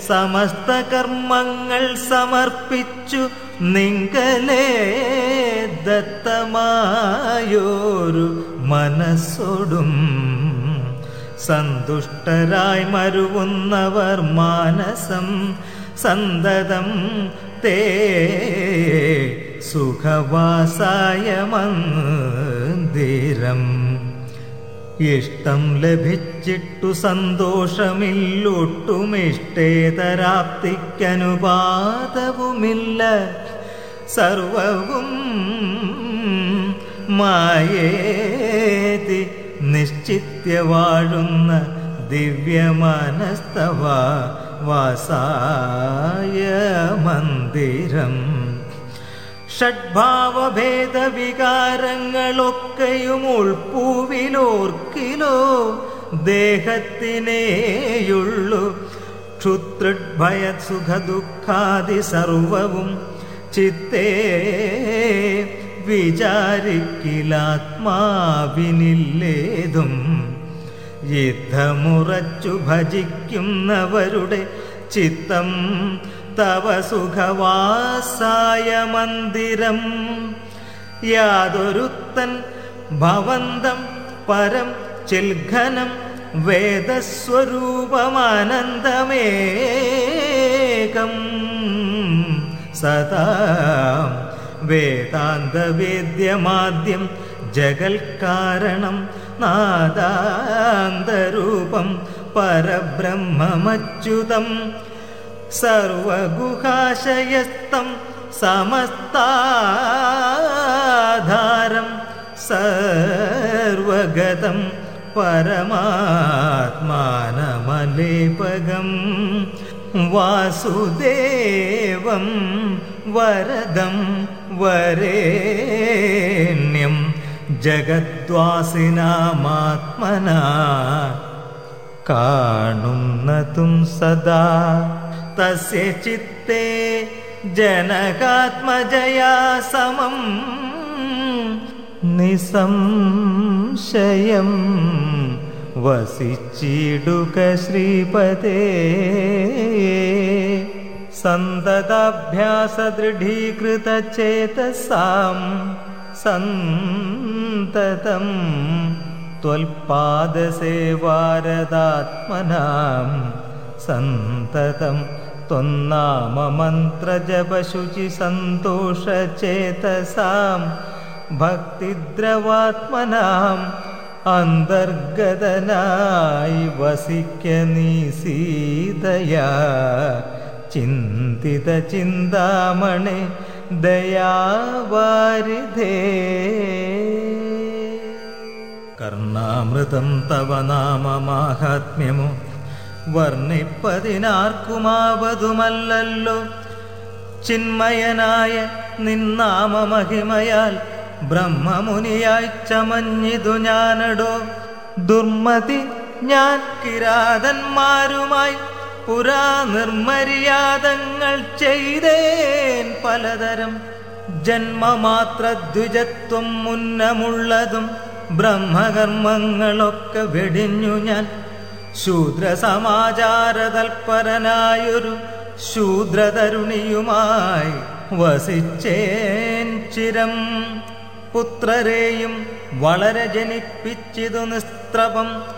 സമസ്ത കർമ്മങ്ങൾ സമർപ്പിച്ചു നിങ്കലേ ദത്തമായോരു മനസ്സോടും സന്തുഷ്ടരായി മരുവുന്നവർ മാനസം സന്തതം തേ സുഖവാസായ മന്ദിരം. ഇഷ്ടം ലഭിച്ചിട്ടു സന്തോഷമില്ലൊട്ടുമിഷ്ടേതരാപ്തിക്കനുപാതവുമില്ല. സർവവും മായേതി നിശ്ചിത്യ വാഴുന്ന ദിവ്യമനസ്തവ വാസായ മന്ദിരം. ഷഡ്ഭാവഭേദവികാരങ്ങളൊക്കെയും ഉൾപ്പൂവിലോർക്കിലോ ദേഹത്തിനേയുള്ളു. ക്ഷുത്രുഭയ സുഖദുഃഖാദി സർവവും ചിത്തേ വിചാരിക്കിലാത്മാവിനില്ലേതും. യുദ്ധമുറച്ചു ഭജിക്കുന്നവരുടെ ചിത്തം തവ സുഖവാസായ മന്ദിരം. യാതൊരുത്തൻ ഭവന്തം പരം ചിൽഘനം വേദസ്വരൂപമാനന്ദമേകം സദാ വേദാന്തവേദ്യമാദ്യം ജഗൽക്കാരണം നാദാന്തരൂപം പരബ്രഹ്മമച്യുതം സർവഗുഹാശയസ്തം സമസ്താധാരം സർവഗതം പരമാത്മാനമലേപകം വാസുദേവം വരദം വരേണ്യം ജഗദ്വാസിനാമാത്മനാ കാണുന്നതും സദാ. തസ്യ ചിത്തേ ജനകാത്മജയാ സമം നിസംശയം വസിച്ചിടുക ശ്രീപദേ. സന്തതാഭ്യാസദൃഢീകൃതചേതസാം സന്തതം ത്വൽപാദസേവാരതാത്മനാം സന്തതം ത്വന്നാമമന്ത്രജപശുചി സന്തോഷചേതസാം ഭക്തിദ്രവാത്മനാം അന്തർഗതനായി വസിക്ക നീ സീതയാ. ചിന്തിത ചിന്താമണി ദയാവാരിധേ. കർണാമൃതം തവ നാമമാഹാത്മ്യമോ വർണ്ണിപ്പതിനാർക്കുമാവതുമല്ലല്ലോ. ചിന്മയനായ നിന്നാമമഹിമയാൽ ബ്രഹ്മമുനിയായി ചമഞ്ഞിതു ഞാനടോ. ദുർമതി ഞാൻ കിരാതന്മാരുമായി പുരാ നിർമര്യാദങ്ങൾ ചെയ്തേൻ പലതരം. ജന്മമാത്രദ്വിജത്വം മുന്നമുള്ളതും ബ്രഹ്മകർമ്മങ്ങളൊക്കെ വെടിഞ്ഞു ഞാൻ. ശൂദ്രസമാചാരതൽപരനായൊരു ശൂദ്രതരുണിയുമായി വസിച്ചേൻ ചിരം. പുത്രരെയും വളരെ ജനിപ്പിച്ചിതു നിസ്ത്രപം